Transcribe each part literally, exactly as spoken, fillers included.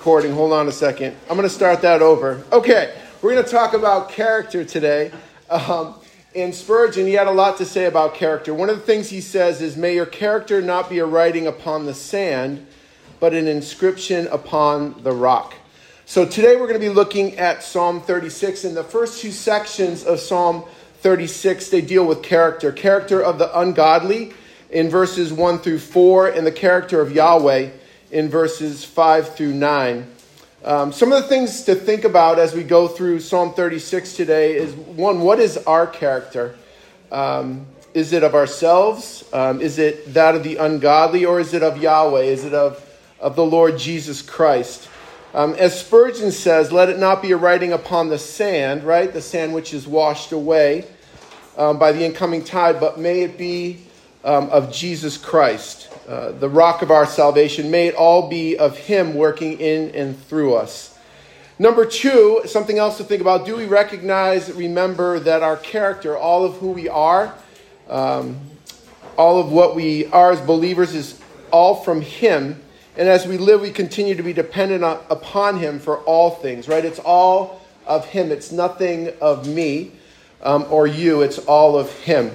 recording. Hold on a second. I'm going to start that over. Okay, we're going to talk about character today. Um, and Spurgeon, he had a lot to say about character. One of the things he says is, may your character not be a writing upon the sand, but an inscription upon the rock. So today we're going to be looking at Psalm thirty-six. And the first two sections of Psalm thirty-six, they deal with character. Character of the ungodly in verses one through four, and the character of Yahweh in verses five through nine. Um, some of the things to think about as we go through Psalm thirty-six today is, one, what is our character? Um, is it of ourselves? Um, is it that of the ungodly? Or is it of Yahweh? Is it of, of the Lord Jesus Christ? Um, as Spurgeon says, let it not be a writing upon the sand, right? The sand which is washed away um, by the incoming tide, but may it be um, of Jesus Christ. Uh, the rock of our salvation. May it all be of him working in and through us. Number two, something else to think about. Do we recognize, remember that our character, all of who we are, um, all of what we are as believers is all from him. And as we live, we continue to be dependent on, upon him for all things, right? It's all of him. It's nothing of me um, or you. It's all of him.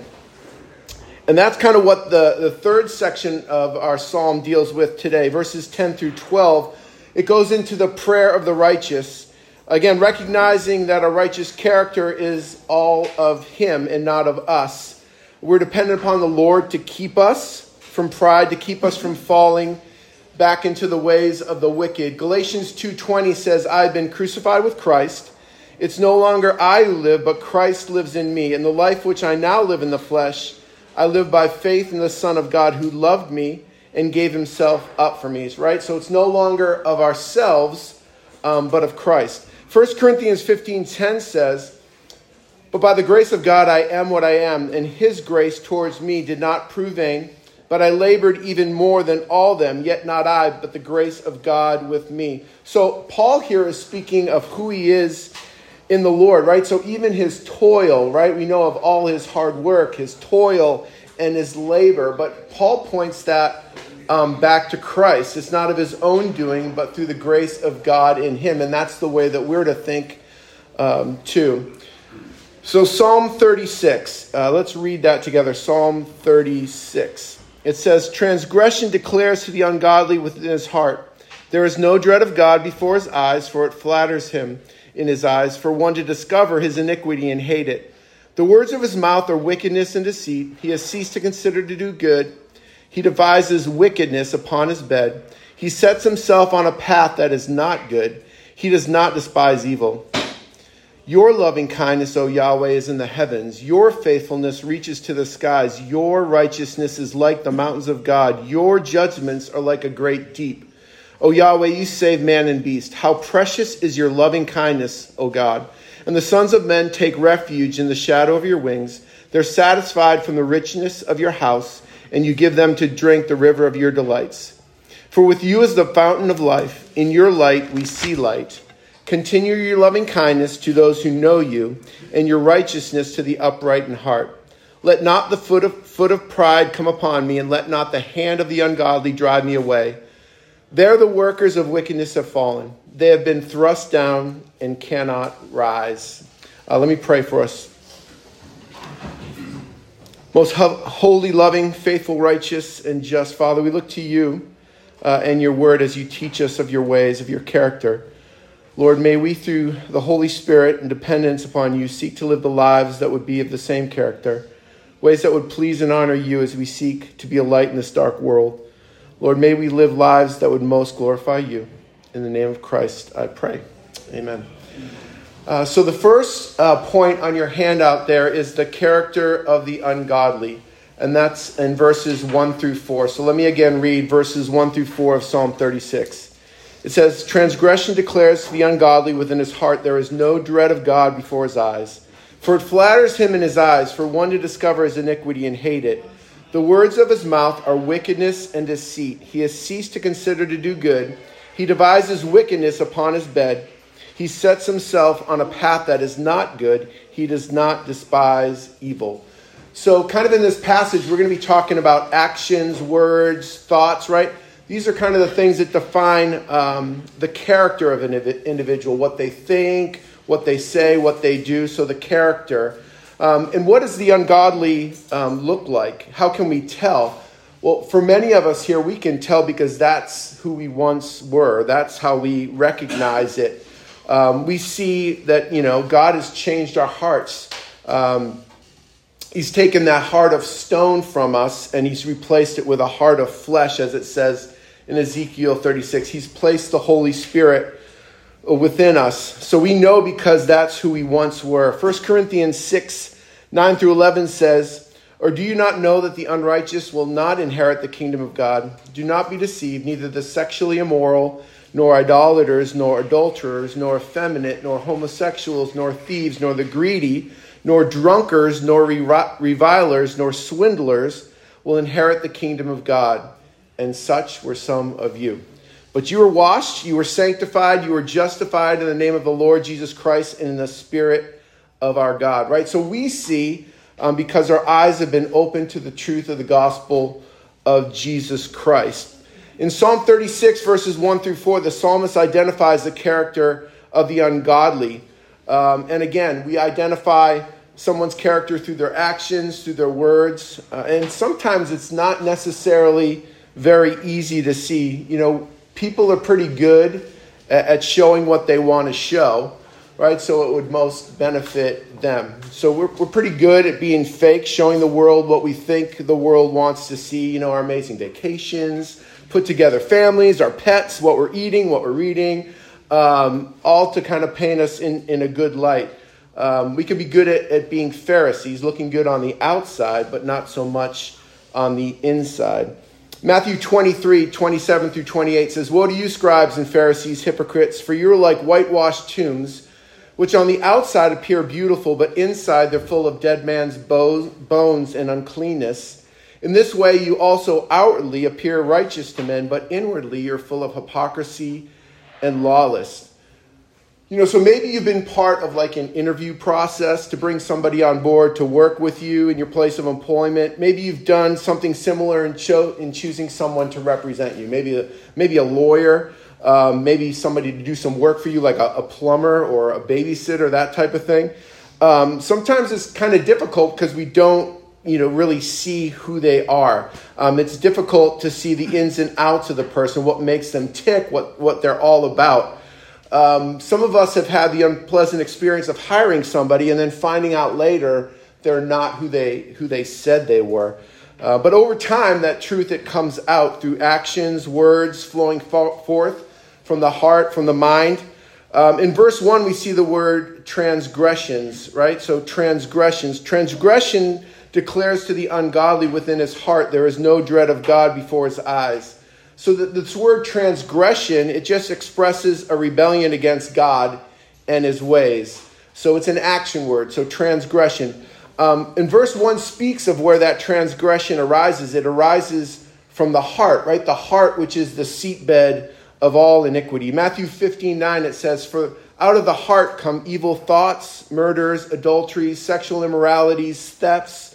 And that's kind of what the, the third section of our psalm deals with today. Verses ten through twelve, it goes into the prayer of the righteous. Again, recognizing that a righteous character is all of him and not of us. We're dependent upon the Lord to keep us from pride, to keep us from falling back into the ways of the wicked. Galatians two twenty says, I have been crucified with Christ. It's no longer I who live, but Christ lives in me. And the life which I now live in the flesh, I live by faith in the Son of God who loved me and gave himself up for me. Right? So it's no longer of ourselves, um, but of Christ. First Corinthians fifteen ten says, but by the grace of God I am what I am, and his grace towards me did not prove vain, but I labored even more than all them, yet not I, but the grace of God with me. So Paul here is speaking of who he is in the Lord, right? So even his toil, right? We know of all his hard work, his toil and his labor. But Paul points that um, back to Christ. It's not of his own doing, but through the grace of God in him. And that's the way that we're to think um, too. So Psalm thirty-six, uh, let's read that together. Psalm thirty-six. It says, transgression declares to the ungodly within his heart, there is no dread of God before his eyes, for it flatters him in his eyes, for one to discover his iniquity and hate it. The words of his mouth are wickedness and deceit. He has ceased to consider to do good. He devises wickedness upon his bed. He sets himself on a path that is not good. He does not despise evil. Your loving kindness, O Yahweh, is in the heavens. Your faithfulness reaches to the skies. Your righteousness is like the mountains of God. Your judgments are like a great deep. O Yahweh, you save man and beast. How precious is your loving kindness, O God. And the sons of men take refuge in the shadow of your wings. They're satisfied from the richness of your house, and you give them to drink the river of your delights. For with you is the fountain of life. In your light we see light. Continue your loving kindness to those who know you, and your righteousness to the upright in heart. Let not the foot of, foot of pride come upon me, and let not the hand of the ungodly drive me away. There the workers of wickedness have fallen. They have been thrust down and cannot rise. Uh, let me pray for us. Most ho- holy, loving, faithful, righteous, and just Father, we look to you uh, and your word as you teach us of your ways, of your character. Lord, may we, through the Holy Spirit and dependence upon you, seek to live the lives that would be of the same character, ways that would please and honor you as we seek to be a light in this dark world. Lord, may we live lives that would most glorify you. In the name of Christ, I pray. Amen. Uh, so the first uh, point on your handout there is the character of the ungodly. And that's in verses one through four. So let me again read verses one through four of Psalm thirty-six. It says, transgression declares to the ungodly within his heart, there is no dread of God before his eyes. For it flatters him in his eyes, for one to discover his iniquity and hate it. The words of his mouth are wickedness and deceit. He has ceased to consider to do good. He devises wickedness upon his bed. He sets himself on a path that is not good. He does not despise evil. So kind of in this passage, we're going to be talking about actions, words, thoughts, right? These are kind of the things that define um, the character of an individual, what they think, what they say, what they do. So the character. Um, and what does the ungodly um, look like? How can we tell? Well, for many of us here, we can tell because that's who we once were. That's how we recognize it. Um, we see that, you know, God has changed our hearts. Um, he's taken that heart of stone from us and he's replaced it with a heart of flesh, as it says in Ezekiel thirty-six. He's placed the Holy Spirit within us. So we know because that's who we once were. First Corinthians six, nine through eleven says, "Or do you not know that the unrighteous will not inherit the kingdom of God? Do not be deceived, neither the sexually immoral, nor idolaters, nor adulterers, nor effeminate, nor homosexuals, nor thieves, nor the greedy, nor drunkards, nor revilers, nor swindlers will inherit the kingdom of God. And such were some of you. But you were washed, you were sanctified, you were justified in the name of the Lord Jesus Christ and in the Spirit of our God." Right? So we see, um, because our eyes have been opened to the truth of the gospel of Jesus Christ. In Psalm thirty-six, verses one through four, the psalmist identifies the character of the ungodly. Um, and again, we identify someone's character through their actions, through their words. Uh, and sometimes it's not necessarily very easy to see. You know, people are pretty good at, at showing what they want to show, right? So it would most benefit them. So we're we're pretty good at being fake, showing the world what we think the world wants to see. You know, our amazing vacations, put together families, our pets, what we're eating, what we're reading, um, all to kind of paint us in, in a good light. Um, we can be good at, at being Pharisees, looking good on the outside, but not so much on the inside. Matthew twenty-three, twenty-seven through twenty-eight says, "Woe to you, scribes and Pharisees, hypocrites, for you are like whitewashed tombs, which on the outside appear beautiful, but inside they're full of dead man's bones and uncleanness. In this way you also outwardly appear righteous to men, but inwardly you're full of hypocrisy and lawless." You know, so maybe you've been part of like an interview process to bring somebody on board to work with you in your place of employment. Maybe you've done something similar in, cho- in choosing someone to represent you. Maybe a, maybe a lawyer, um, maybe somebody to do some work for you, like a, a plumber or a babysitter, that type of thing. Um, sometimes it's kind of difficult because we don't, you know, really see who they are. Um, it's difficult to see the ins and outs of the person, what makes them tick, what, what they're all about. Um, some of us have had the unpleasant experience of hiring somebody and then finding out later they're not who they who they said they were. Uh, but over time, that truth, it comes out through actions, words flowing forth from the heart, from the mind. Um, in verse one, we see the word transgressions, right? So transgressions. Transgression declares to the ungodly within his heart, there is no dread of God before his eyes. So that this word transgression, it just expresses a rebellion against God and his ways. So it's an action word, so transgression. Um, and verse one speaks of where that transgression arises. It arises from the heart, right? The heart, which is the seatbed of all iniquity. Matthew fifteen nine, it says, "For out of the heart come evil thoughts, murders, adulteries, sexual immoralities, thefts,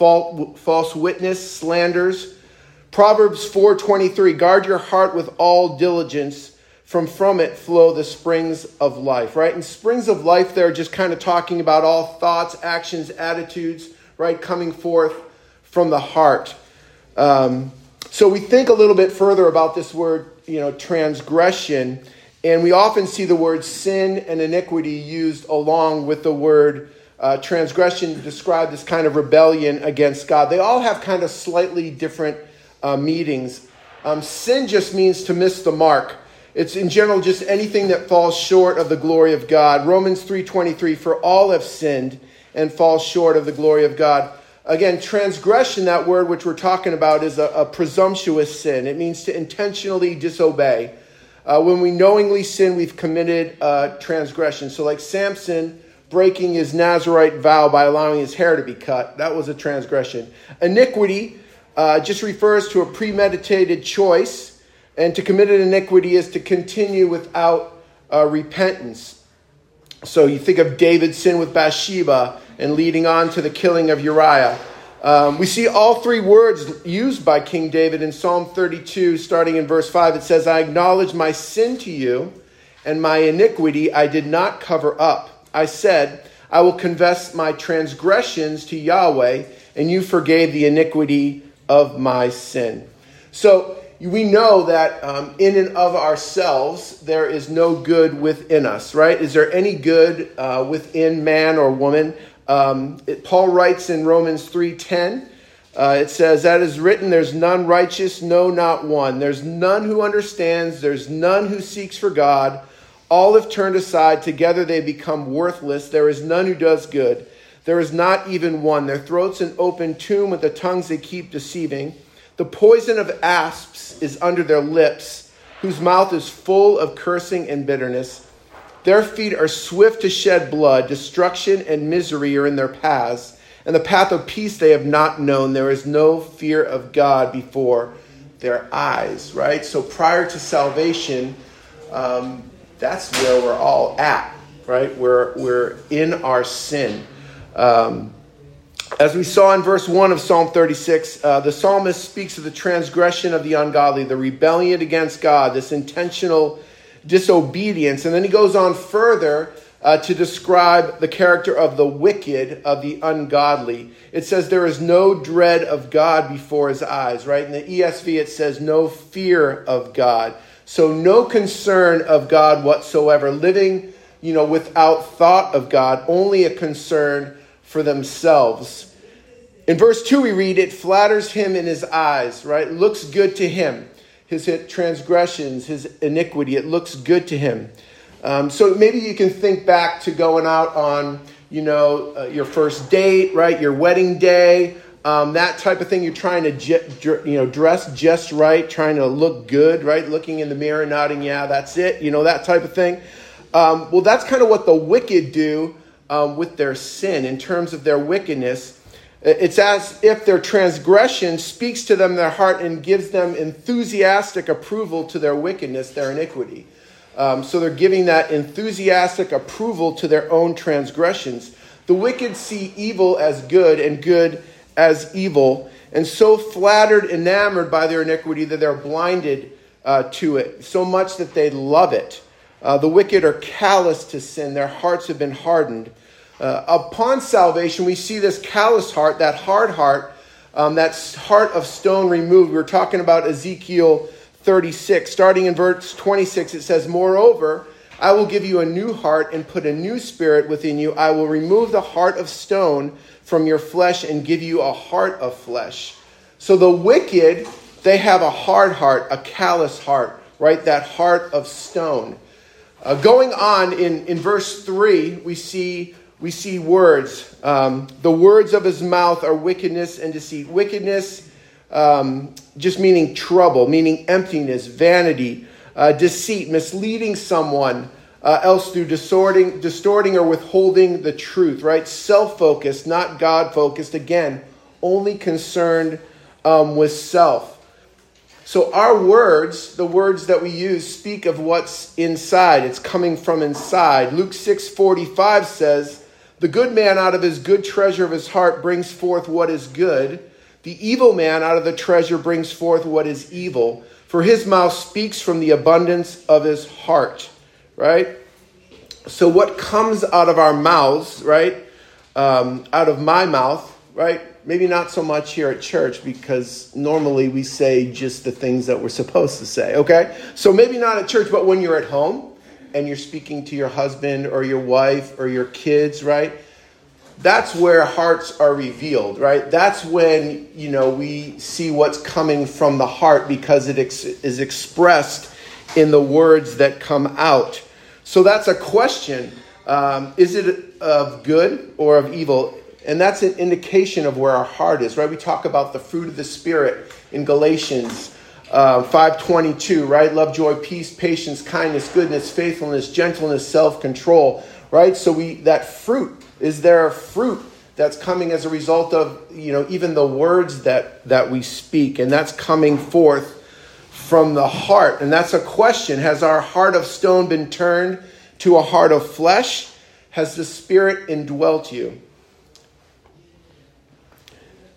false witness, slanders." Proverbs four twenty-three, "Guard your heart with all diligence, from from it flow the springs of life," right? And springs of life there, just kind of talking about all thoughts, actions, attitudes, right? Coming forth from the heart. Um, so we think a little bit further about this word, you know, transgression, and we often see the word sin and iniquity used along with the word uh, transgression to describe this kind of rebellion against God. They all have kind of slightly different Uh, meetings. Um, sin just means to miss the mark. It's in general just anything that falls short of the glory of God. Romans three twenty-three, "For all have sinned and fall short of the glory of God." Again, transgression, that word which we're talking about, is a, a presumptuous sin. It means to intentionally disobey. Uh, when we knowingly sin, we've committed uh, transgression. So like Samson breaking his Nazirite vow by allowing his hair to be cut, that was a transgression. Iniquity Uh, just refers to a premeditated choice, and to commit an iniquity is to continue without uh, repentance. So you think of David's sin with Bathsheba and leading on to the killing of Uriah. Um, we see all three words used by King David in Psalm thirty-two, starting in verse five. It says, I acknowledge my sin to you, and my iniquity I did not cover up. I said, I will confess my transgressions to Yahweh, and you forgave the iniquity of my sin. So we know that um, in and of ourselves, there is no good within us, right? Is there any good uh, within man or woman? Um, it, Paul writes in Romans three ten, uh, it says, that is written, there's none righteous, no, not one. There's none who understands. There's none who seeks for God. All have turned aside. Together they become worthless. There is none who does good. There is not even one. Their throats an open tomb. With the tongues they keep deceiving. The poison of asps is under their lips, whose mouth is full of cursing and bitterness. Their feet are swift to shed blood. Destruction and misery are in their paths, and the path of peace they have not known. There is no fear of God before their eyes, right? So prior to salvation, um, that's where we're all at, right? We're, we're in our sin. Um, as we saw in verse one of Psalm thirty-six, uh, the psalmist speaks of the transgression of the ungodly, the rebellion against God, this intentional disobedience. And then he goes on further uh, to describe the character of the wicked, of the ungodly. It says there is no dread of God before his eyes, right? In the E S V, it says no fear of God. So no concern of God whatsoever. Living, you know, without thought of God, only a concern for themselves. In verse two, we read, it flatters him in his eyes, right? It looks good to him. His transgressions, his iniquity, it looks good to him. Um, so maybe you can think back to going out on, you know, uh, your first date, right? Your wedding day, um, that type of thing. You're trying to, je- dr- you know, dress just right, trying to look good, right? Looking in the mirror, nodding, yeah, that's it. You know, that type of thing. Um, well, that's kind of what the wicked do um, with their sin in terms of their wickedness. It's as if their transgression speaks to them in their heart and gives them enthusiastic approval to their wickedness, their iniquity. Um, so they're giving that enthusiastic approval to their own transgressions. The wicked see evil as good and good as evil, and so flattered, enamored by their iniquity that they're blinded uh, to it, so much that they love it. Uh, the wicked are callous to sin. Their hearts have been hardened. Uh, upon salvation, we see this callous heart, that hard heart, um, that heart of stone removed. We're talking about Ezekiel thirty-six. Starting in verse twenty-six, it says, moreover, I will give you a new heart and put a new spirit within you. I will remove the heart of stone from your flesh and give you a heart of flesh. So the wicked, they have a hard heart, a callous heart, right? That heart of stone. Uh, going on in, in verse three, we see... We see words. Um, the words of his mouth are wickedness and deceit. Wickedness um, just meaning trouble, meaning emptiness, vanity, uh, deceit, misleading someone uh, else through distorting, distorting or withholding the truth, right? Self-focused, not God-focused. Again, only concerned um, with self. So our words, the words that we use, speak of what's inside. It's coming from inside. Luke six forty-five says, the good man out of his good treasure of his heart brings forth what is good. The evil man out of the treasure brings forth what is evil. For his mouth speaks from the abundance of his heart. Right? So what comes out of our mouths, right? Um, out of my mouth, right? Maybe not so much here at church because normally we say just the things that we're supposed to say. Okay? So maybe not at church, but when you're at home, and you're speaking to your husband or your wife or your kids, right? That's where hearts are revealed, right? That's when, you know, we see what's coming from the heart because it ex- is expressed in the words that come out. So that's a question. Um, is it of good or of evil? And that's an indication of where our heart is, right? We talk about the fruit of the Spirit in Galatians Uh, five twenty-two, right? Love, joy, peace, patience, kindness, goodness, faithfulness, gentleness, self-control, right? So we that fruit, is there a fruit that's coming as a result of, you know, even the words that, that we speak? And that's coming forth from the heart. And that's a question. Has our heart of stone been turned to a heart of flesh? Has the Spirit indwelt you?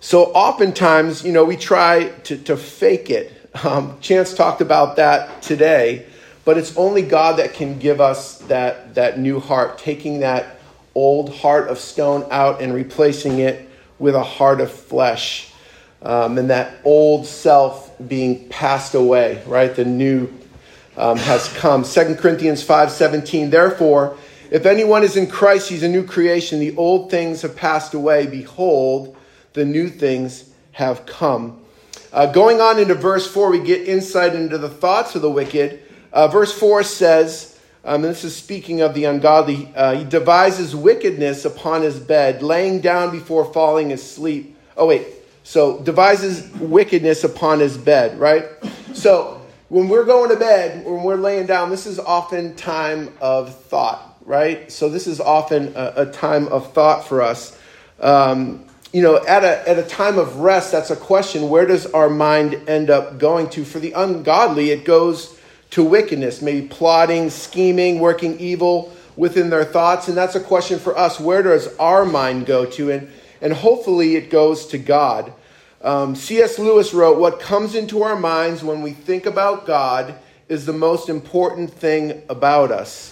So oftentimes, you know, we try to, to fake it. Um, Chance talked about that today, but it's only God that can give us that, that new heart, taking that old heart of stone out and replacing it with a heart of flesh. Um, and that old self being passed away, right? The new um, has come. Second Corinthians five seventeen, therefore, if anyone is in Christ, he's a new creation. The old things have passed away. Behold, the new things have come. Uh, going on into verse four, we get insight into the thoughts of the wicked. Uh, verse four says, um, and this is speaking of the ungodly, uh, he devises wickedness upon his bed, laying down before falling asleep. Oh, wait. So devises wickedness upon his bed, right? So when we're going to bed, when we're laying down, this is often time of thought, right? So this is often a, a time of thought for us. Um, you know, at a at a time of rest, that's a question. Where does our mind end up going to? For the ungodly, it goes to wickedness, maybe plotting, scheming, working evil within their thoughts. And that's a question for us. Where does our mind go to? And And hopefully it goes to God. Um, C S Lewis wrote, what comes into our minds when we think about God is the most important thing about us.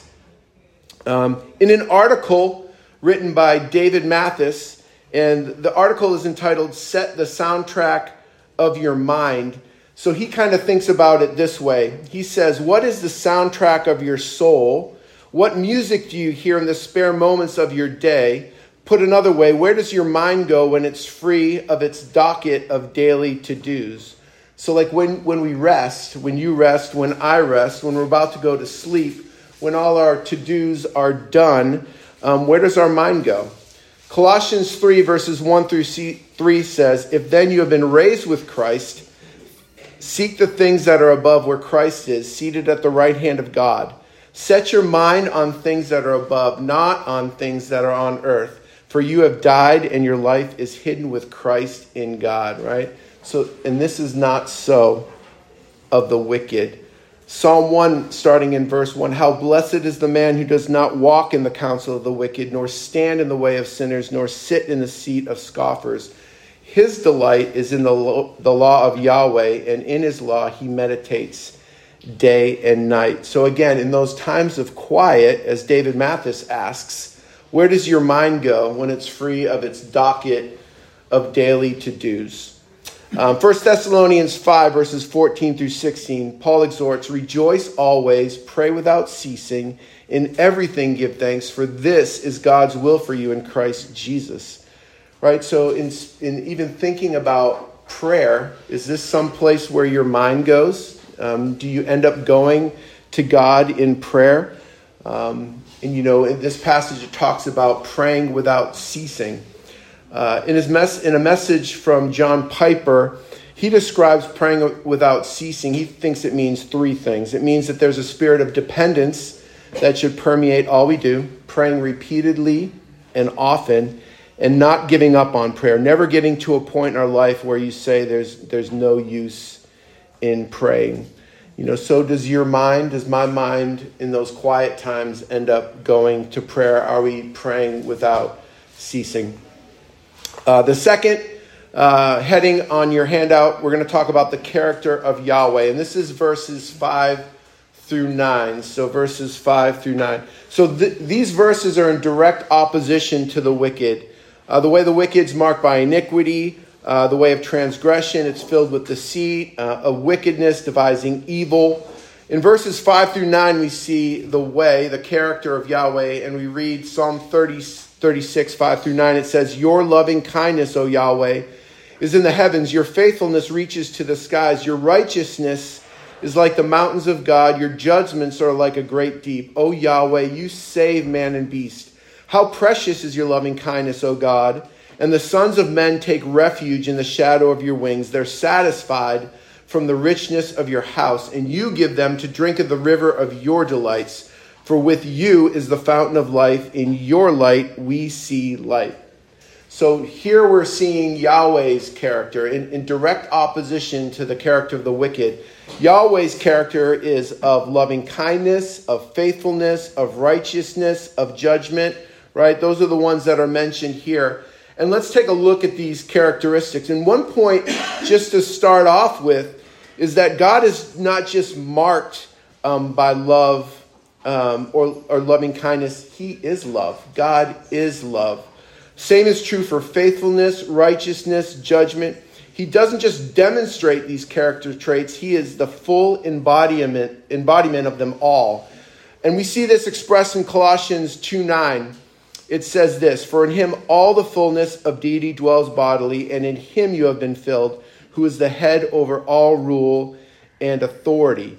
Um, in an article written by David Mathis, and the article is entitled, Set the Soundtrack of Your Mind. So he kind of thinks about it this way. He says, what is the soundtrack of your soul? What music do you hear in the spare moments of your day? Put another way, where does your mind go when it's free of its docket of daily to-dos? So like when, when we rest, when you rest, when I rest, when we're about to go to sleep, when all our to-dos are done, um, where does our mind go? Colossians three verses one through three says, if then you have been raised with Christ, seek the things that are above where Christ is, seated at the right hand of God. Set your mind on things that are above, not on things that are on earth. For you have died and your life is hidden with Christ in God, right? So, and this is not so of the wicked. Psalm one, starting in verse one, how blessed is the man who does not walk in the counsel of the wicked, nor stand in the way of sinners, nor sit in the seat of scoffers. His delight is in the law, the law of Yahweh, and in his law he meditates day and night. So again, in those times of quiet, as David Mathis asks, where does your mind go when it's free of its docket of daily to-dos? Um, First Thessalonians five, verses fourteen through sixteen, Paul exhorts, rejoice always, pray without ceasing, in everything give thanks, for this is God's will for you in Christ Jesus. Right? So in, in even thinking about prayer, is this some place where your mind goes? Um, do you end up going to God in prayer? Um, and, you know, in this passage, it talks about praying without ceasing. Uh, in his mess, in a message from John Piper, he describes praying without ceasing. He thinks it means three things. It means that there's a spirit of dependence that should permeate all we do, praying repeatedly and often, and not giving up on prayer, never getting to a point in our life where you say there's there's no use in praying. You know, so does your mind, does my mind in those quiet times end up going to prayer? Are we praying without ceasing? Uh, the second uh, heading on your handout, we're going to talk about the character of Yahweh. And this is verses five through nine. So verses five through nine. So th- these verses are in direct opposition to the wicked. Uh, the way the wicked is marked by iniquity, uh, the way of transgression, it's filled with deceit, uh, of wickedness, devising evil. In verses five through nine, we see the way, the character of Yahweh, and we read Psalm thirty, thirty-six, five through nine. It says, your loving kindness, O Yahweh, is in the heavens. Your faithfulness reaches to the skies. Your righteousness is like the mountains of God. Your judgments are like a great deep. O Yahweh, you save man and beast. How precious is your loving kindness, O God. And the sons of men take refuge in the shadow of your wings. They're satisfied from the richness of your house, and you give them to drink of the river of your delights. For with you is the fountain of life. In your light we see light. So here we're seeing Yahweh's character in, in direct opposition to the character of the wicked. Yahweh's character is of loving kindness, of faithfulness, of righteousness, of judgment, right? Those are the ones that are mentioned here. And let's take a look at these characteristics. And one point, just to start off with, is that God is not just marked um, by love um, or, or loving kindness. He is love. God is love. Same is true for faithfulness, righteousness, judgment. He doesn't just demonstrate these character traits. He is the full embodiment, embodiment of them all. And we see this expressed in Colossians two nine. It says this, "For in him all the fullness of deity dwells bodily, and in him you have been filled, who is the head over all rule and authority."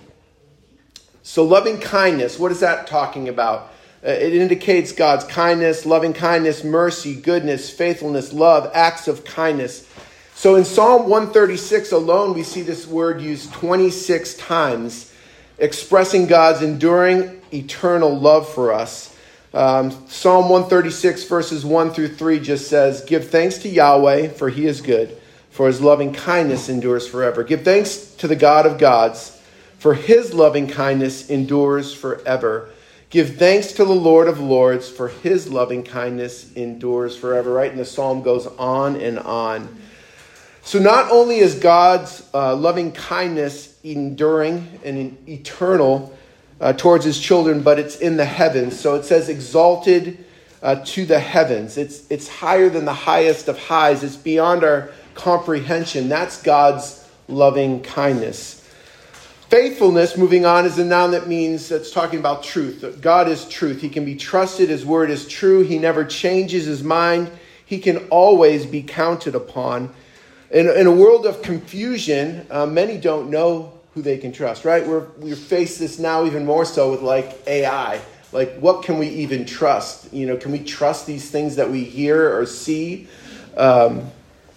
So loving kindness, what is that talking about? Uh, it indicates God's kindness, loving kindness, mercy, goodness, faithfulness, love, acts of kindness. So in Psalm one thirty-six alone, we see this word used twenty-six times, expressing God's enduring, eternal love for us. Um, Psalm one thirty-six verses one through three just says, "Give thanks to Yahweh, for he is good, for his loving kindness endures forever. Give thanks to the God of gods, for his loving kindness endures forever. Give thanks to the Lord of lords, for his loving kindness endures forever." Right? And the psalm goes on and on. So not only is God's uh, loving kindness enduring and eternal Uh, towards his children, but it's in the heavens. So it says exalted uh, to the heavens. It's it's higher than the highest of highs. It's beyond our comprehension. That's God's loving kindness. Faithfulness, moving on, is a noun that means, that's talking about truth. God is truth. He can be trusted. His word is true. He never changes his mind. He can always be counted upon. In, in a world of confusion, uh, many don't know who they can trust, right? We're we face this now even more so with like A I. Like, what can we even trust? You know, can we trust these things that we hear or see? Um,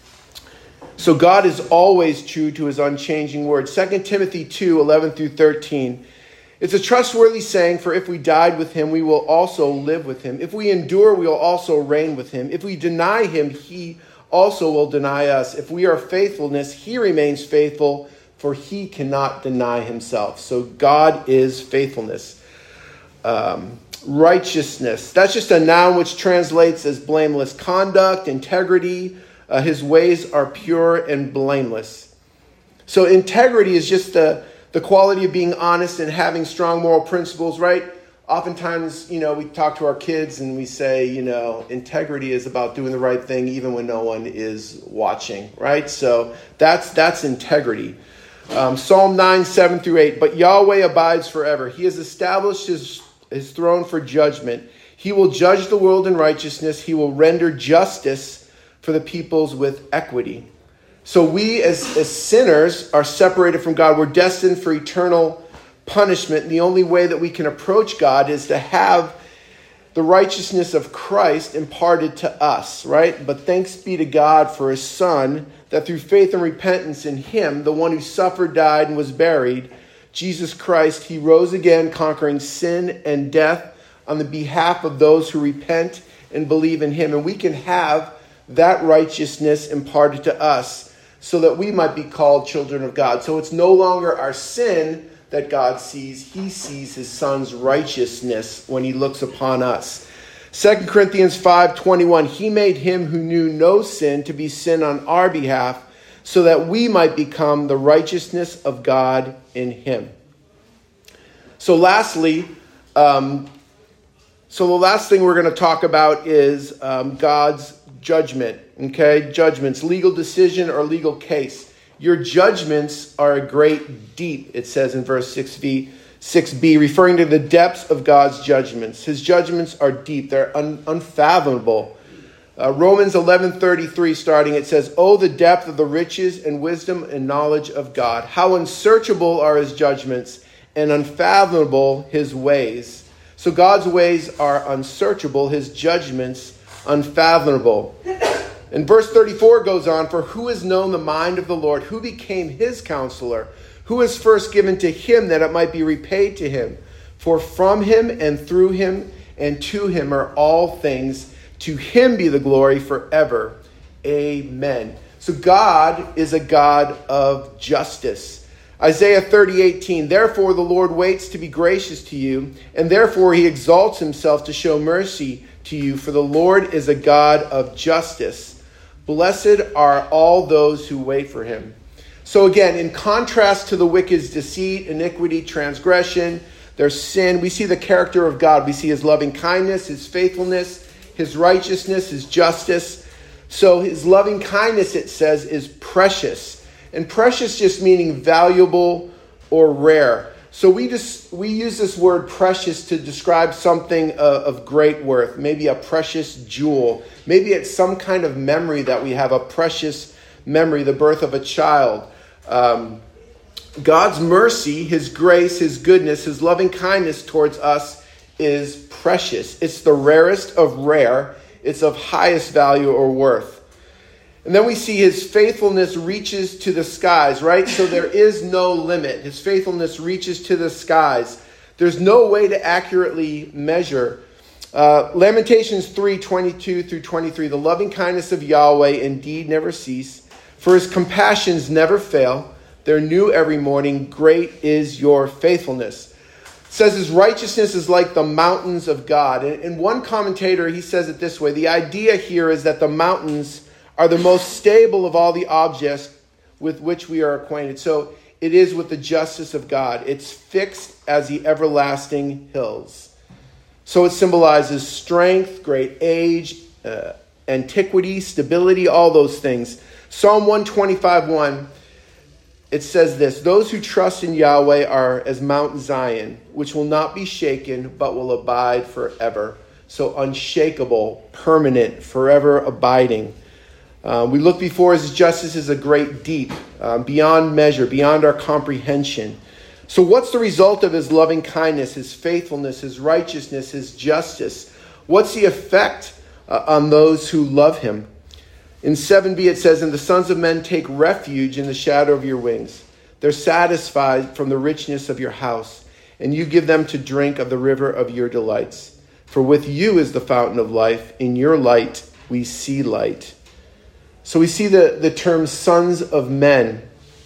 so God is always true to his unchanging word. Second Timothy two eleven through thirteen. It's a trustworthy saying, "For if we died with him, we will also live with him. If we endure, we will also reign with him. If we deny him, he also will deny us. If we are faithfulness, he remains faithful, for he cannot deny himself." So God is faithfulness. Um, righteousness. That's just a noun which translates as blameless conduct, integrity. Uh, his ways are pure and blameless. So integrity is just the, the quality of being honest and having strong moral principles, right? Oftentimes, you know, we talk to our kids and we say, you know, integrity is about doing the right thing even when no one is watching, right? So that's that's integrity. Um, Psalm nine, seven through eight. "But Yahweh abides forever. He has established his, his throne for judgment. He will judge the world in righteousness. He will render justice for the peoples with equity." So we as, as sinners are separated from God. We're destined for eternal punishment. And the only way that we can approach God is to have the righteousness of Christ imparted to us, right? But thanks be to God for his Son, that through faith and repentance in him, the one who suffered, died, and was buried, Jesus Christ, he rose again, conquering sin and death on the behalf of those who repent and believe in him. And we can have that righteousness imparted to us so that we might be called children of God. So it's no longer our sin that God sees. He sees his Son's righteousness when he looks upon us. Second Corinthians five twenty-one, "He made him who knew no sin to be sin on our behalf, so that we might become the righteousness of God in him." So lastly, um, so the last thing we're going to talk about is um, God's judgment. Okay, judgments, legal decision or legal case. "Your judgments are a great deep," it says in verse six b, six b, referring to the depths of God's judgments. His judgments are deep. They're un- unfathomable. Uh, Romans eleven thirty-three starting, it says, "Oh, the depth of the riches and wisdom and knowledge of God. How unsearchable are his judgments and unfathomable his ways." So God's ways are unsearchable, his judgments unfathomable. And verse thirty-four goes on, "For who has known the mind of the Lord? Who became his counselor? Who was first given to him that it might be repaid to him? For from him and through him and to him are all things. To him be the glory forever. Amen." So God is a God of justice. Isaiah thirty eighteen, therefore the Lord waits to be gracious to you, and therefore he exalts himself to show mercy to you, for the Lord is a God of justice. Blessed are all those who wait for him. So again, in contrast to the wicked's deceit, iniquity, transgression, their sin, we see the character of God. We see his loving kindness, his faithfulness, his righteousness, his justice. So his loving kindness, it says, is precious. And precious just meaning valuable or rare. So we just we use this word precious to describe something uh, of great worth. Maybe a precious jewel. Maybe it's some kind of memory that we have, a precious memory, the birth of a child. Um, God's mercy, his grace, his goodness, his loving kindness towards us is precious. It's the rarest of rare. It's of highest value or worth. And then we see his faithfulness reaches to the skies, right? So there is no limit. His faithfulness reaches to the skies. There's no way to accurately measure. Uh, Lamentations three twenty-two through twenty-three, the loving kindness of Yahweh indeed never cease, for his compassions never fail. They're new every morning. Great is your faithfulness. It says his righteousness is like the mountains of God. And, and one commentator, he says it this way. The idea here is that the mountains are the most stable of all the objects with which we are acquainted. So it is with the justice of God. It's fixed as the everlasting hills. So it symbolizes strength, great age, uh, antiquity, stability, all those things. Psalm one twenty-five one, it says this, those who trust in Yahweh are as Mount Zion, which will not be shaken, but will abide forever. So unshakable, permanent, forever abiding. Uh, we look before his justice is a great deep, uh, beyond measure, beyond our comprehension. So what's the result of his loving kindness, his faithfulness, his righteousness, his justice? What's the effect uh, on those who love him? In seven b it says, and the sons of men take refuge in the shadow of your wings. They're satisfied from the richness of your house, and you give them to drink of the river of your delights. For with you is the fountain of life. In your light we see light. So we see the, the term sons of men.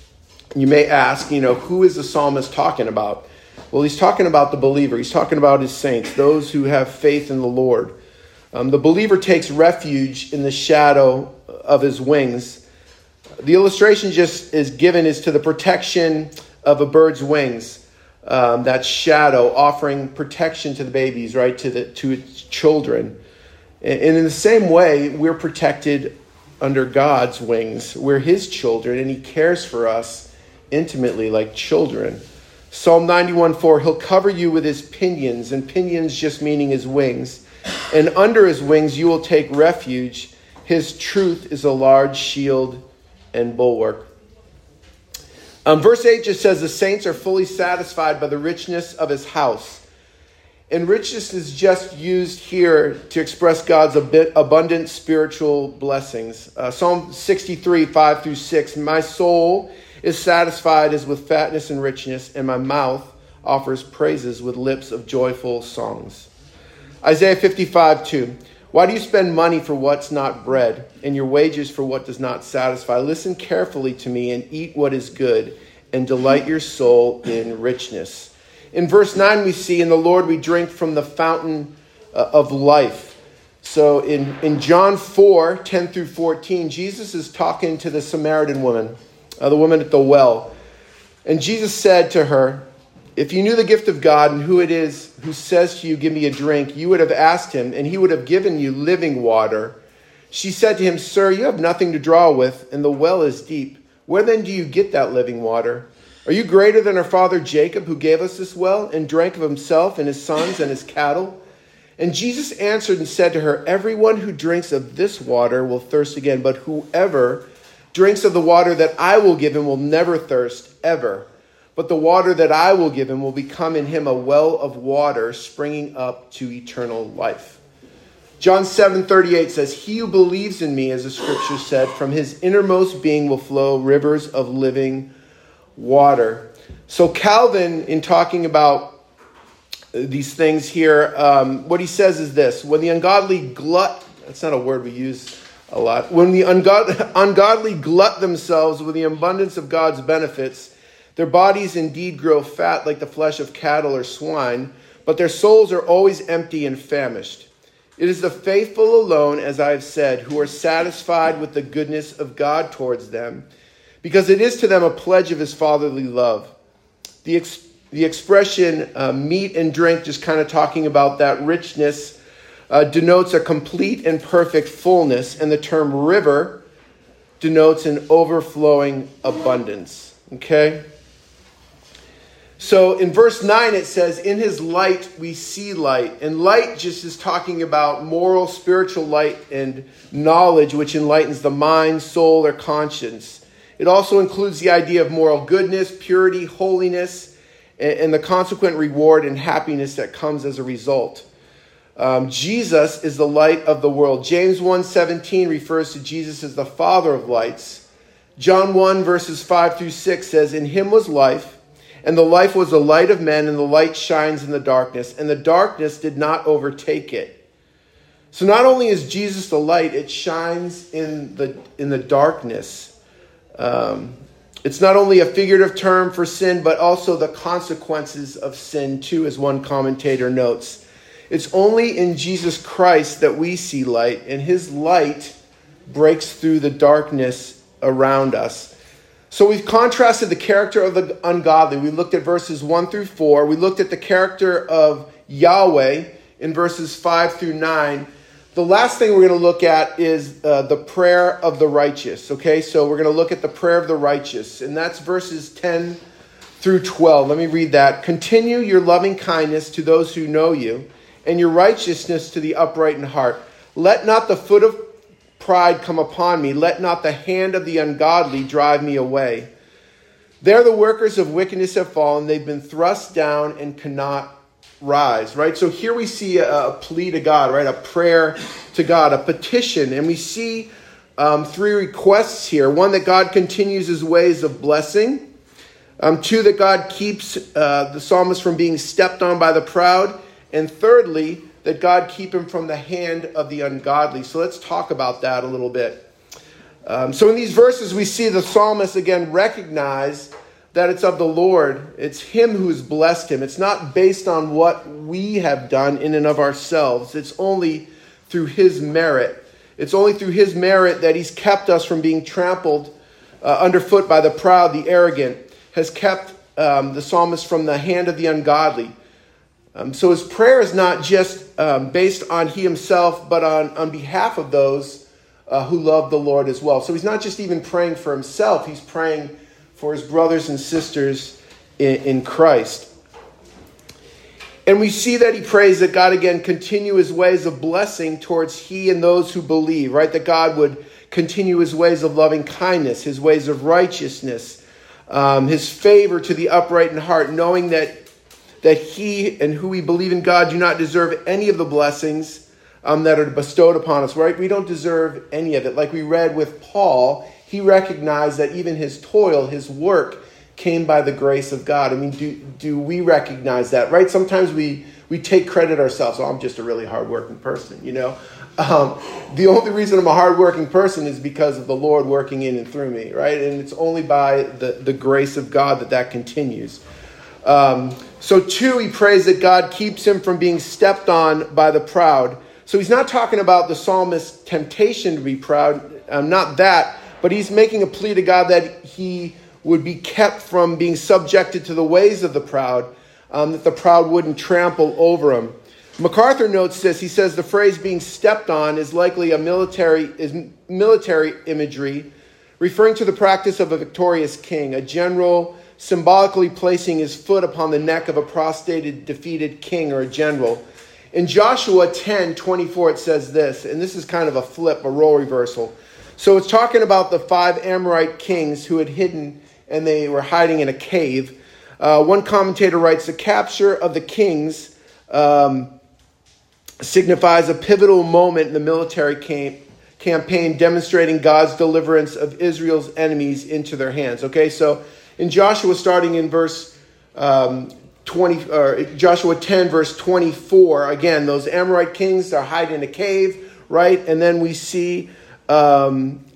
You may ask, you know, who is the psalmist talking about? Well, he's talking about the believer. He's talking about his saints, those who have faith in the Lord. Um, the believer takes refuge in the shadow of his wings. The illustration just is given is to the protection of a bird's wings. Um, that shadow offering protection to the babies, right, to the to its children. And, and in the same way, we're protected under God's wings. We're his children, and he cares for us intimately like children. Psalm ninety-one four, he'll cover you with his pinions, and pinions just meaning his wings. And under his wings you will take refuge. His truth is a large shield and bulwark. Um, verse eight just says the saints are fully satisfied by the richness of his house. And richness is just used here to express God's ab- abundant spiritual blessings. Uh, Psalm sixty-three, five through six, my soul is satisfied as with fatness and richness, and my mouth offers praises with lips of joyful songs. Isaiah fifty-five, two. Why do you spend money for what's not bread, and your wages for what does not satisfy? Listen carefully to me and eat what is good, and delight your soul in richness. In verse nine we see, in the Lord we drink from the fountain uh, of life. So in, in John four, ten through fourteen, Jesus is talking to the Samaritan woman, uh, the woman at the well. And Jesus said to her, if you knew the gift of God and who it is who says to you, give me a drink, you would have asked him, and he would have given you living water. She said to him, sir, you have nothing to draw with, and the well is deep. Where then do you get that living water? Are you greater than our father Jacob, who gave us this well, and drank of himself and his sons and his cattle? And Jesus answered and said to her, everyone who drinks of this water will thirst again, but whoever drinks of the water that I will give him will never thirst, ever. But the water that I will give him will become in him a well of water springing up to eternal life. John seven thirty-eight says, he who believes in me, as the scripture said, from his innermost being will flow rivers of living water. So Calvin, in talking about these things here, um, what he says is this: when the ungodly glut, that's not a word we use a lot, when the ungod- ungodly glut themselves with the abundance of God's benefits, Their bodies indeed grow fat like the flesh of cattle or swine, but their souls are always empty and famished. It is the faithful alone, as I have said, who are satisfied with the goodness of God towards them, because it is to them a pledge of his fatherly love. The, ex- the expression uh, meat and drink, just kind of talking about that richness, uh, denotes a complete and perfect fullness, and the term river denotes an overflowing abundance. Okay? So in verse nine it says, in his light we see light. And light just is talking about moral, spiritual light and knowledge, which enlightens the mind, soul, or conscience. It also includes the idea of moral goodness, purity, holiness, and the consequent reward and happiness that comes as a result. Um, Jesus is the light of the world. James one seventeen refers to Jesus as the Father of lights. John one verses five through six says, in him was life, and the life was the light of men, and the light shines in the darkness, and the darkness did not overtake it. So not only is Jesus the light, it shines in the in the darkness. Um, it's not only a figurative term for sin, but also the consequences of sin too, as one commentator notes. It's only in Jesus Christ that we see light, and his light breaks through the darkness around us. So we've contrasted the character of the ungodly. We looked at verses one through four. We looked at the character of Yahweh in verses five through nine. The last thing we're going to look at is uh, the prayer of the righteous. Okay, so we're going to look at the prayer of the righteous, and that's verses ten through twelve. Let me read that. Continue your loving kindness to those who know you, and your righteousness to the upright in heart. Let not the foot of pride come upon me. Let not the hand of the ungodly drive me away. There the workers of wickedness have fallen. They've been thrust down and cannot rise. Right? So here we see a, a plea to God, right? A prayer to God, a petition. And we see um, three requests here. One, that God continues his ways of blessing. Um, two, that God keeps uh, the psalmist from being stepped on by the proud. And thirdly, that God keep him from the hand of the ungodly. So let's talk about that a little bit. Um, so in these verses, we see the psalmist again recognize that it's of the Lord. It's him who's blessed him. It's not based on what we have done in and of ourselves. It's only through his merit. It's only through his merit that he's kept us from being trampled uh, underfoot by the proud, the arrogant, has kept um, the psalmist from the hand of the ungodly. Um, so his prayer is not just um, based on he himself, but on, on behalf of those uh, who love the Lord as well. So he's not just even praying for himself. He's praying for his brothers and sisters in, in Christ. And we see that he prays that God again continue his ways of blessing towards he and those who believe, right? That God would continue his ways of loving kindness, his ways of righteousness, um, his favor to the upright in heart, knowing that that he and who we believe in God do not deserve any of the blessings um, that are bestowed upon us, right? We don't deserve any of it. Like we read with Paul, he recognized that even his toil, his work, came by the grace of God. I mean, do do we recognize that, right? Sometimes we, we take credit ourselves. Oh, I'm just a really hardworking person, you know? Um, the only reason I'm a hardworking person is because of the Lord working in and through me, right? And it's only by the, the grace of God that that continues. Um, so two, he prays that God keeps him from being stepped on by the proud. So he's not talking about the psalmist's temptation to be proud, um, not that, but he's making a plea to God that he would be kept from being subjected to the ways of the proud, um, that the proud wouldn't trample over him. MacArthur notes this. He says the phrase being stepped on is likely a military is military imagery, referring to the practice of a victorious king, a general symbolically placing his foot upon the neck of a prostrated, defeated king or a general. In Joshua ten twenty-four, it says this, and this is kind of a flip, a role reversal. So it's talking about the five Amorite kings who had hidden, and they were hiding in a cave. Uh, one commentator writes, the capture of the kings um, signifies a pivotal moment in the military camp, campaign demonstrating God's deliverance of Israel's enemies into their hands. Okay, so in Joshua, starting in verse um, twenty, or Joshua ten, verse twenty-four, again, those Amorite kings are hiding in a cave, right? And then we see um,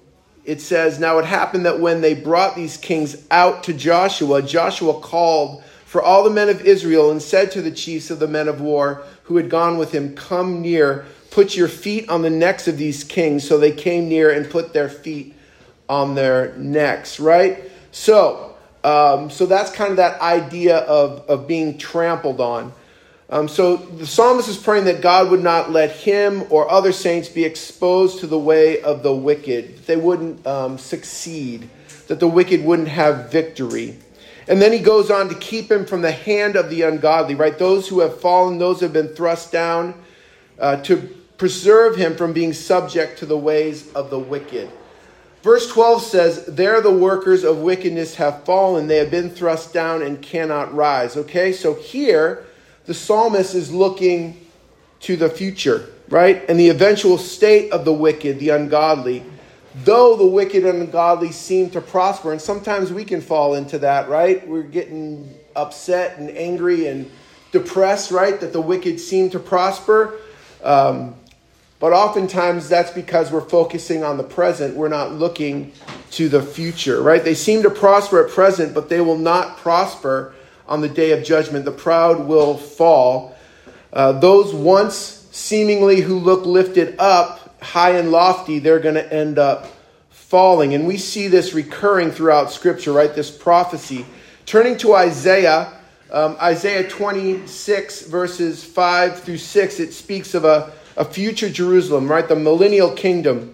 it says, "Now it happened that when they brought these kings out to Joshua, Joshua called for all the men of Israel and said to the chiefs of the men of war who had gone with him, 'Come near, put your feet on the necks of these kings.' So they came near and put their feet on their necks," right? So, um, so that's kind of that idea of, of being trampled on. Um, so the psalmist is praying that God would not let him or other saints be exposed to the way of the wicked. They wouldn't um, succeed, that the wicked wouldn't have victory. And then he goes on to keep him from the hand of the ungodly, right? Those who have fallen, those who have been thrust down, uh, to preserve him from being subject to the ways of the wicked. Verse twelve says, "There the workers of wickedness have fallen. They have been thrust down and cannot rise." Okay, so here the psalmist is looking to the future, right? And the eventual state of the wicked, the ungodly. Though the wicked and ungodly seem to prosper, and sometimes we can fall into that, right? We're getting upset and angry and depressed, right? That the wicked seem to prosper. Um, but oftentimes that's because we're focusing on the present. We're not looking to the future, right? They seem to prosper at present, but they will not prosper on the day of judgment. The proud will fall. Uh, those once seemingly who look lifted up, high and lofty, they're going to end up falling. And we see this recurring throughout Scripture, right? This prophecy. Turning to Isaiah, um, Isaiah twenty-six, verses five through six, it speaks of a, a future Jerusalem, right? The millennial kingdom.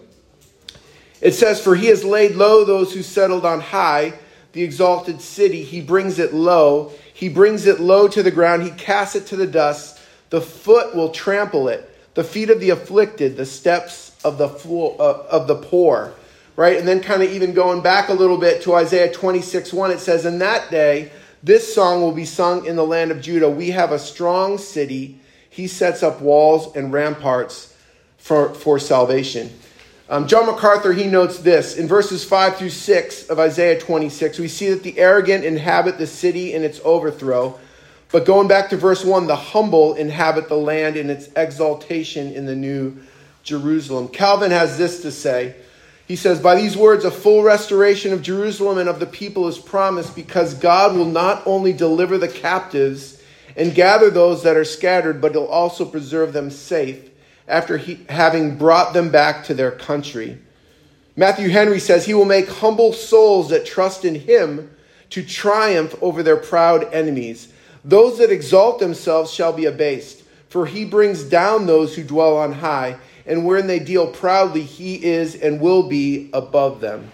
It says, "For he has laid low those who settled on high, the exalted city. He brings it low. He brings it low to the ground. He casts it to the dust. The foot will trample it. The feet of the afflicted, the steps of the floor, uh, of the poor." Right? And then kind of even going back a little bit to Isaiah twenty-six one, it says, "In that day, this song will be sung in the land of Judah. We have a strong city. He sets up walls and ramparts for, for salvation." Um, John MacArthur, he notes this. In verses five through six of Isaiah twenty-six, we see that the arrogant inhabit the city in its overthrow. But going back to verse one, the humble inhabit the land in its exaltation in the new Jerusalem. Calvin has this to say. He says, "By these words, a full restoration of Jerusalem and of the people is promised, because God will not only deliver the captives and gather those that are scattered, but he'll also preserve them safe after he, having brought them back to their country." Matthew Henry says, "He will make humble souls that trust in him to triumph over their proud enemies. Those that exalt themselves shall be abased, for he brings down those who dwell on high, and when they deal proudly, he is and will be above them."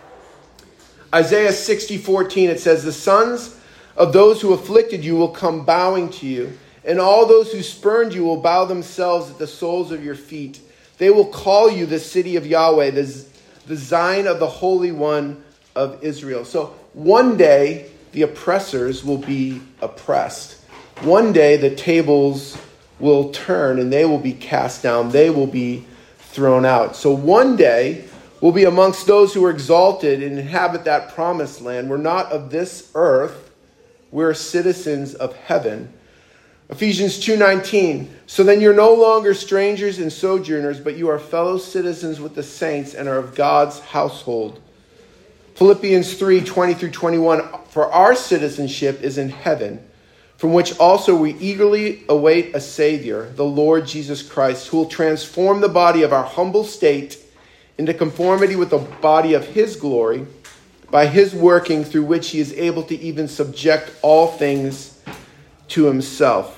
Isaiah sixty fourteen, it says, "The sons of those who afflicted you will come bowing to you, and all those who spurned you will bow themselves at the soles of your feet. They will call you the city of Yahweh, the, the Zion of the Holy One of Israel." So one day, the oppressors will be oppressed. One day, the tables will turn and they will be cast down. They will be thrown out. So one day, we'll be amongst those who are exalted and inhabit that promised land. We're not of this earth. We're citizens of heaven. Ephesians two nineteen, "So then you're no longer strangers and sojourners, but you are fellow citizens with the saints and are of God's household." Philippians three twenty through twenty-one, "For our citizenship is in heaven, from which also we eagerly await a Savior, the Lord Jesus Christ, who will transform the body of our humble state into conformity with the body of his glory, by his working, through which he is able to even subject all things to himself."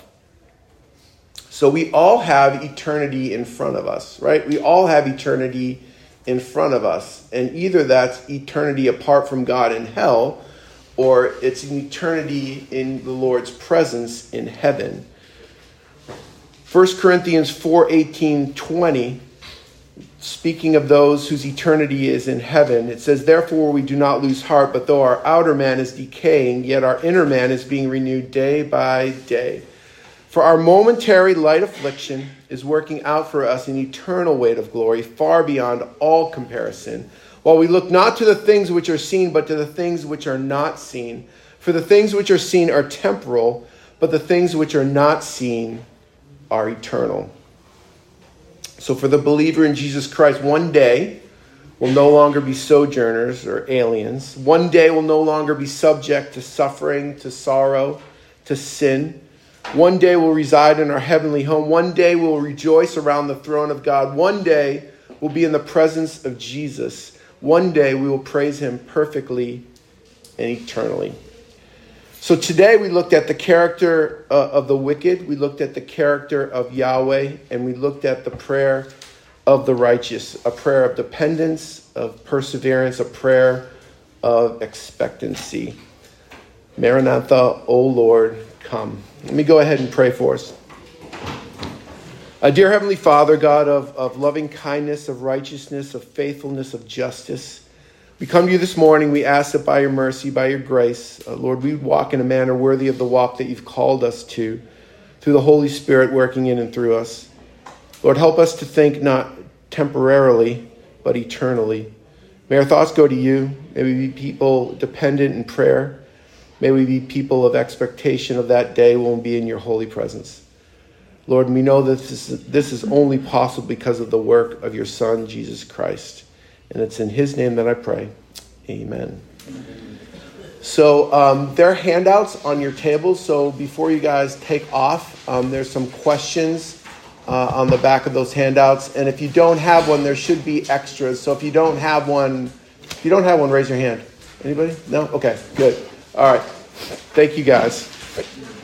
So we all have eternity in front of us, right? We all have eternity in front of us. And either that's eternity apart from God in hell, or it's an eternity in the Lord's presence in heaven. First Corinthians four eighteen twenty, speaking of those whose eternity is in heaven, it says, "Therefore we do not lose heart, but though our outer man is decaying, yet our inner man is being renewed day by day. For our momentary light affliction is working out for us an eternal weight of glory, far beyond all comparison. While we look not to the things which are seen, but to the things which are not seen. For the things which are seen are temporal, but the things which are not seen are eternal." So for the believer in Jesus Christ, one day will no longer be sojourners or aliens. One day will no longer be subject to suffering, to sorrow, to sin. One day we'll reside in our heavenly home. One day we'll rejoice around the throne of God. One day we'll be in the presence of Jesus. One day we will praise him perfectly and eternally. So today we looked at the character uh, of the wicked. We looked at the character of Yahweh. And we looked at the prayer of the righteous. A prayer of dependence, of perseverance, a prayer of expectancy. Maranatha, O Lord, come. Let me go ahead and pray for us. Uh, dear Heavenly Father, God of, of loving kindness, of righteousness, of faithfulness, of justice, we come to you this morning. We ask that by your mercy, by your grace, uh, Lord, we walk in a manner worthy of the walk that you've called us to, through the Holy Spirit working in and through us. Lord, help us to think not temporarily, but eternally. May our thoughts go to you. May we be people dependent in prayer. May we be people of expectation of that day when we'll be in your holy presence. Lord, we know that this is, this is only possible because of the work of your Son, Jesus Christ. And it's in his name that I pray. Amen. So um, there are handouts on your table. So before you guys take off, um, there's some questions uh, on the back of those handouts. And if you don't have one, there should be extras. So if you don't have one, if you don't have one, raise your hand. Anybody? No? Okay, good. All right. Thank you, guys.